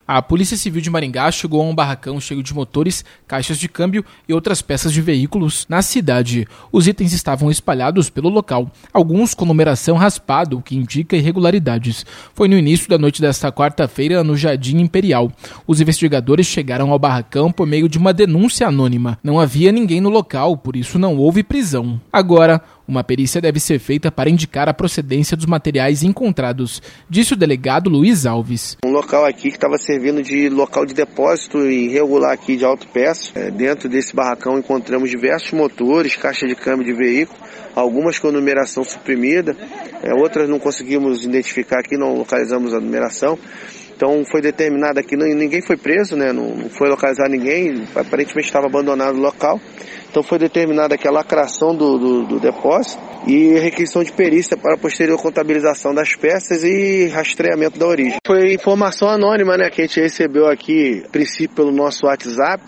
A Polícia Civil de Maringá chegou a um barracão cheio de motores, caixas de câmbio e outras peças de veículos na cidade. Os itens estavam espalhados pelo local, alguns com numeração raspada, o que indica irregularidades. Foi no início da noite desta quarta-feira no Jardim Imperial. Os investigadores chegaram ao barracão por meio de uma denúncia anônima. Não havia ninguém no local, por isso não houve prisão. Agora, uma perícia deve ser feita para indicar a procedência dos materiais encontrados, disse o delegado Luiz Alves. Um local aqui que estava servindo de local de depósito irregular aqui de autopeças. Dentro desse barracão encontramos diversos motores, caixa de câmbio de veículo, algumas com numeração suprimida, outras não conseguimos identificar aqui, não localizamos a numeração. Então foi determinado aqui, ninguém foi preso, não foi localizado ninguém, aparentemente estava abandonado o local. Então foi determinada aqui a lacração do depósito e requisição de perícia para a posterior contabilização das peças e rastreamento da origem. Foi informação anônima, que a gente recebeu aqui, a princípio pelo nosso WhatsApp,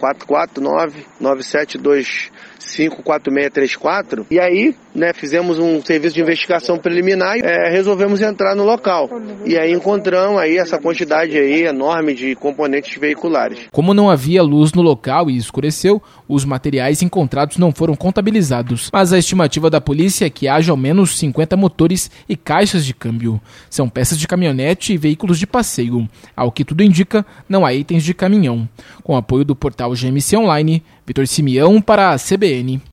449-9725-4634. E aí, fizemos um serviço de investigação preliminar e resolvemos entrar no local. E aí encontramos aí essa quantidade aí enorme de componentes veiculares. Como não havia luz no local e escureceu, os materiais encontrados não foram contabilizados, mas a estimativa da polícia é que haja ao menos 50 motores e caixas de câmbio. São peças de caminhonete e veículos de passeio. Ao que tudo indica, não há itens de caminhão. Com apoio do portal GMC Online, Vitor Simeão para a CBN.